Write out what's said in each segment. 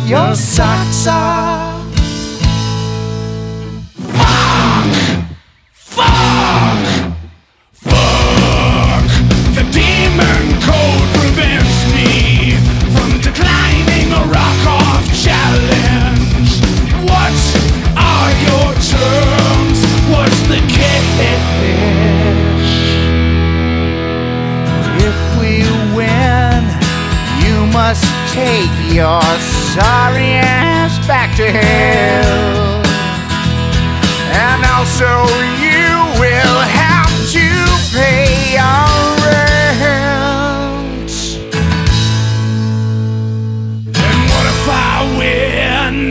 your socks off. Fuck! The demon code prevents me from declining a rock-off challenge. What are your terms? What's the catch? If we win, you must take your sorry ass back to hell. And also you will have to pay your rent. And what if I win?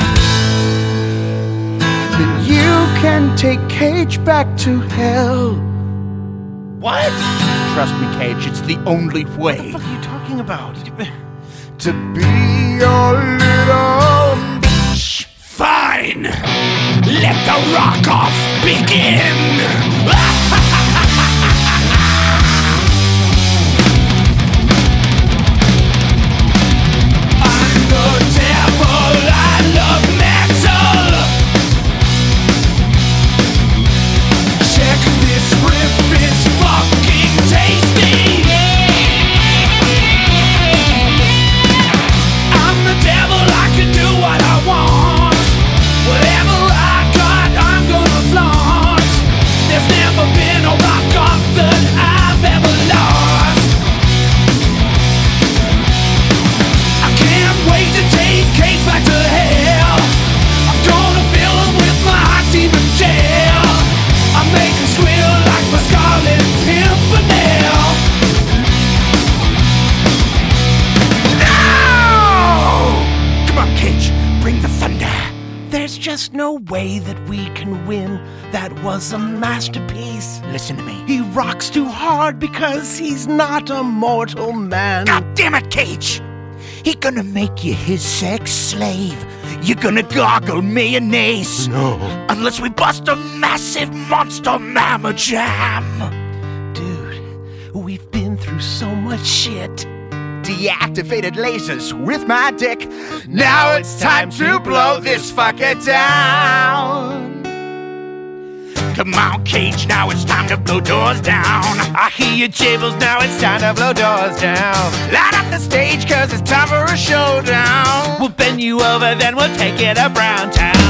Then you can take Cage back to hell. What? Trust me, Cage, it's the only way. What the fuck are you talking about? To be your little bitch. Fine! Let the rock-off begin! I'm the devil, I love metal! Check this riff, it's fucking tasty! I'm the devil, I can do what I want. Whatever I got, I'm gonna flaunt. There's never been a rock-off that I've ever lost. I can't wait to take Cage back to hell. I'm gonna fill him with my hot demon gel. I make him squeal like my Scarlet Pimpernel. No! Come on, Cage, bring the thunder. There's just no way that we can win. That was a masterpiece. Listen to me. He rocks too hard because he's not a mortal man. God damn it, Cage! He gonna make you his sex slave. You're gonna gargle mayonnaise. No. Unless we bust a massive monster mamma jam. Dude, we've been through so much shit. Deactivated lasers with my dick. Now it's time to blow this fucker down. Come on, Cage, now it's time to blow doors down. I hear your jables, now it's time to blow doors down. Light up the stage, cause it's time for a showdown. We'll bend you over, then we'll take it to Brown Town.